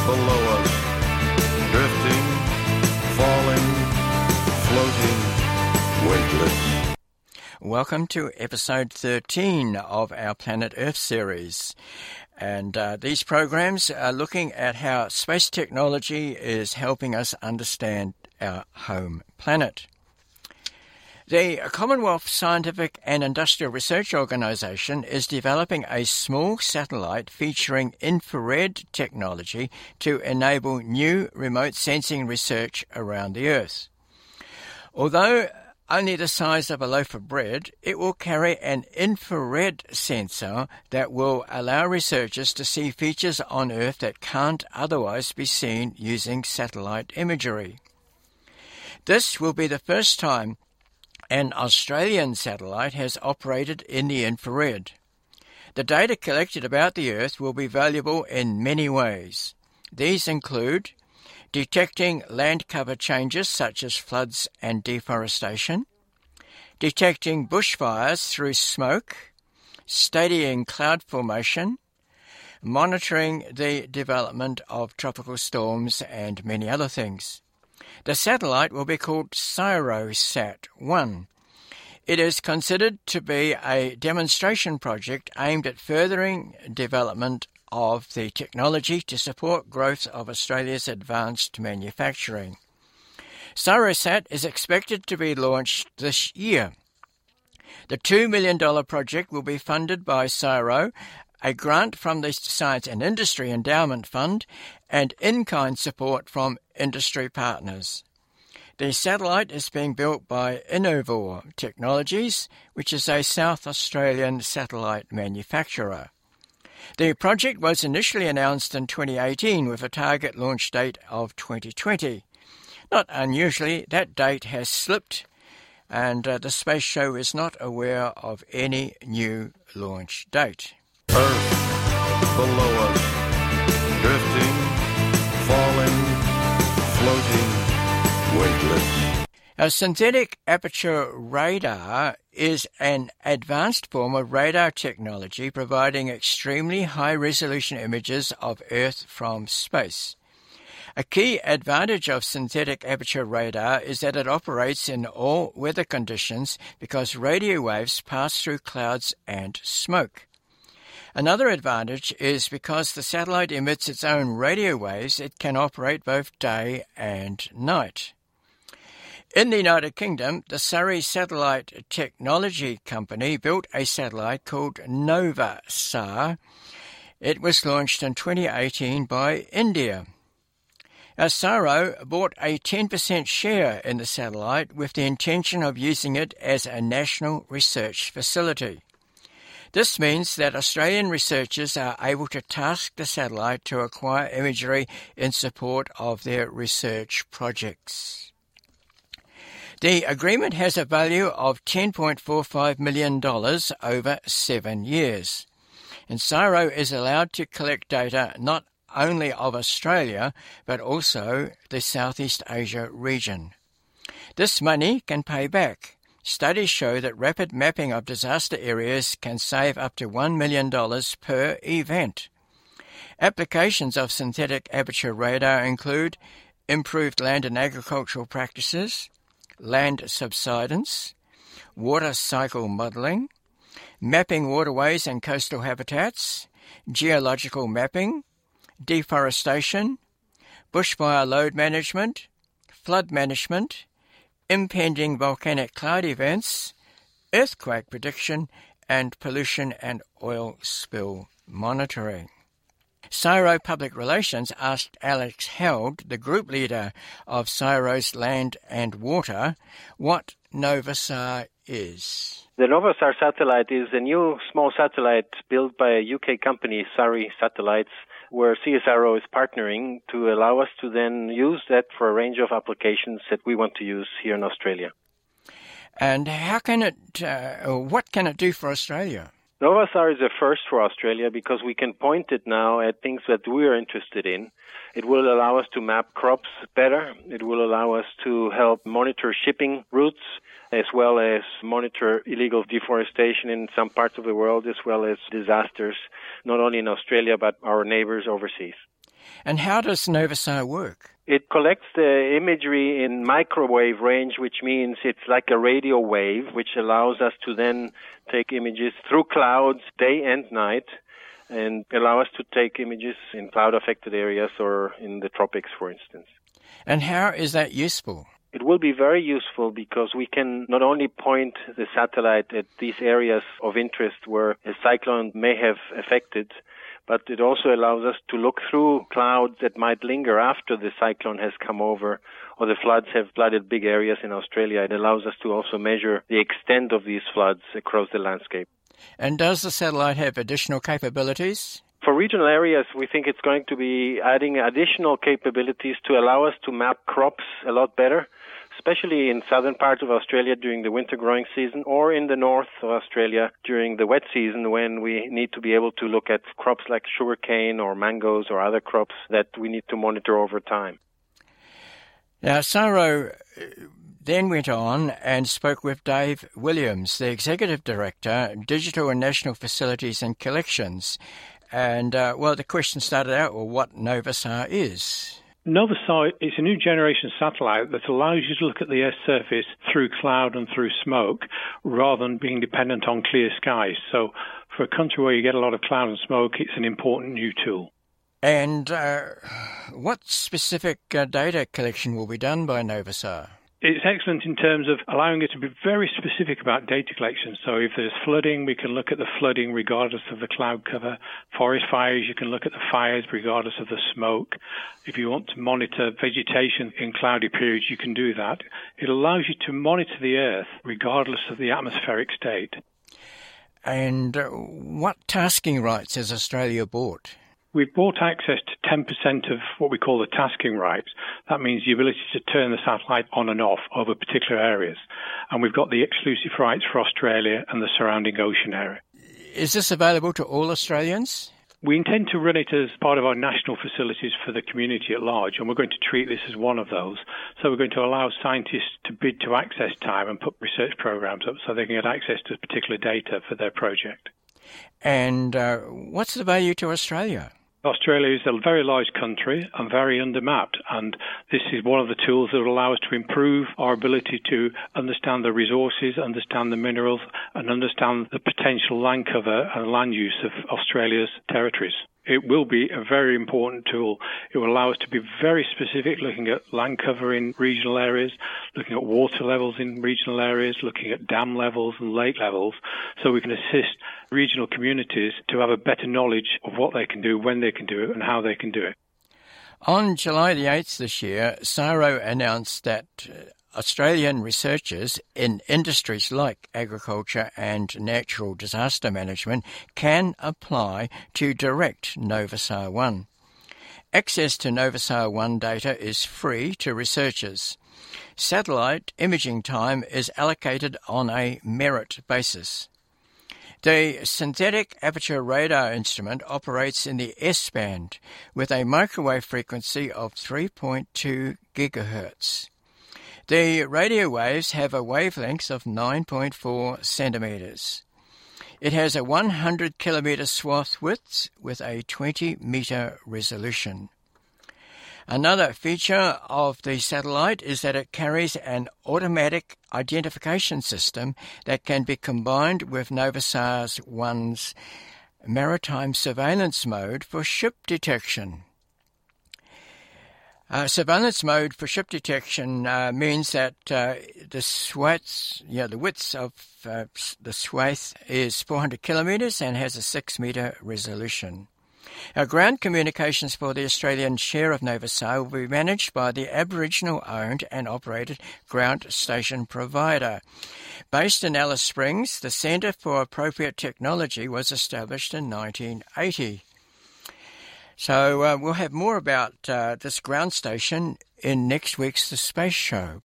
below us, drifting, falling, floating, weightless. Welcome to episode 13 of our Planet Earth series. And these programs are looking at how space technology is helping us understand our home planet. The Commonwealth Scientific and Industrial Research Organisation is developing a small satellite featuring infrared technology to enable new remote sensing research around the Earth. Although only the size of a loaf of bread, it will carry an infrared sensor that will allow researchers to see features on Earth that can't otherwise be seen using satellite imagery. This will be the first time an Australian satellite has operated in the infrared. The data collected about the Earth will be valuable in many ways. These include detecting land cover changes such as floods and deforestation, detecting bushfires through smoke, studying cloud formation, monitoring the development of tropical storms, and many other things. The satellite will be called CSIRO-SAT-1. It is considered to be a demonstration project aimed at furthering development of the technology to support growth of Australia's advanced manufacturing. CSIRO-SAT is expected to be launched this year. The $2 million project will be funded by CSIRO, a grant from the Science and Industry Endowment Fund, and in-kind support from industry partners. The satellite is being built by Innovor Technologies, which is a South Australian satellite manufacturer. The project was initially announced in 2018 with a target launch date of 2020. Not unusually, that date has slipped, and the Space Show is not aware of any new launch date. Earth below us, drifting, falling, floating, weightless. A synthetic aperture radar is an advanced form of radar technology providing extremely high-resolution images of Earth from space. A key advantage of synthetic aperture radar is that it operates in all weather conditions because radio waves pass through clouds and smoke. Another advantage is because the satellite emits its own radio waves, it can operate both day and night. In the United Kingdom, the Surrey Satellite Technology Company built a satellite called NovaSAR. It was launched in 2018 by India. CSIRO bought a 10% share in the satellite with the intention of using it as a national research facility. This means that Australian researchers are able to task the satellite to acquire imagery in support of their research projects. The agreement has a value of $10.45 million over 7 years, and CSIRO is allowed to collect data not only of Australia but also the Southeast Asia region. This money can pay back. Studies show that rapid mapping of disaster areas can save up to $1 million per event. Applications of synthetic aperture radar include improved land and agricultural practices, land subsidence, water cycle modelling, mapping waterways and coastal habitats, geological mapping, deforestation, bushfire load management, flood management, impending volcanic cloud events, earthquake prediction, and pollution and oil spill monitoring. CSIRO Public Relations asked Alex Held, the group leader of CSIRO's Land and Water, what NovaSAR is. The NovaSAR satellite is a new small satellite built by a UK company, Surrey Satellites, where CSIRO is partnering to allow us to then use that for a range of applications that we want to use here in Australia. And how can it, what can it do for Australia? NovaSAR is a first for Australia because we can point it now at things that we are interested in. It will allow us to map crops better. It will allow us to help monitor shipping routes, as well as monitor illegal deforestation in some parts of the world, as well as disasters, not only in Australia, but our neighbors overseas. And how does Novasar work? It collects the imagery in microwave range, which means it's like a radio wave, which allows us to then take images through clouds day and night and allow us to take images in cloud-affected areas or in the tropics, for instance. And how is that useful? It will be very useful because we can not only point the satellite at these areas of interest where a cyclone may have affected, but it also allows us to look through clouds that might linger after the cyclone has come over or the floods have flooded big areas in Australia. It allows us to also measure the extent of these floods across the landscape. And does the satellite have additional capabilities? For regional areas, we think it's going to be adding additional capabilities to allow us to map crops a lot better, especially in southern parts of Australia during the winter growing season or in the north of Australia during the wet season when we need to be able to look at crops like sugarcane or mangoes or other crops that we need to monitor over time. Now, SARO then went on and spoke with Dave Williams, the Executive Director, Digital and National Facilities and Collections. And, the question started out, what Novasar is. Novasar is a new generation satellite that allows you to look at the Earth's surface through cloud and through smoke rather than being dependent on clear skies. So for a country where you get a lot of cloud and smoke, it's an important new tool. And what specific data collection will be done by Novasar? It's excellent in terms of allowing us to be very specific about data collection. So if there's flooding, we can look at the flooding regardless of the cloud cover. Forest fires, you can look at the fires regardless of the smoke. If you want to monitor vegetation in cloudy periods, you can do that. It allows you to monitor the Earth regardless of the atmospheric state. And what tasking rights has Australia bought? We've bought access to 10% of what we call the tasking rights. That means the ability to turn the satellite on and off over particular areas. And we've got the exclusive rights for Australia and the surrounding ocean area. Is this available to all Australians? We intend to run it as part of our national facilities for the community at large, and we're going to treat this as one of those. So we're going to allow scientists to bid to access time and put research programs up so they can get access to particular data for their project. And what's the value to Australia? Australia is a very large country and very undermapped, and this is one of the tools that will allow us to improve our ability to understand the resources, understand the minerals, and understand the potential land cover and land use of Australia's territories. It will be a very important tool. It will allow us to be very specific, looking at land cover in regional areas, looking at water levels in regional areas, looking at dam levels and lake levels, so we can assist regional communities to have a better knowledge of what they can do, when they can do it, and how they can do it. On July the 8th this year, SARO announced that Australian researchers in industries like agriculture and natural disaster management can apply to direct Novasar 1. Access to Novasar 1 data is free to researchers. Satellite imaging time is allocated on a merit basis. The synthetic aperture radar instrument operates in the S-band with a microwave frequency of 3.2 gigahertz. The radio waves have a wavelength of 9.4 centimeters. It has a 100 kilometer swath width with a 20 meter resolution. Another feature of the satellite is that it carries an automatic identification system that can be combined with Novasar 1's maritime surveillance mode for ship detection. Surveillance mode for ship detection means that the width of the swath is 400 kilometres and has a 6-metre resolution. Our ground communications for the Australian share of Novasar will be managed by the Aboriginal-owned and operated ground station provider. Based in Alice Springs, the Centre for Appropriate Technology was established in 1980. So we'll have more about this ground station in next week's The Space Show.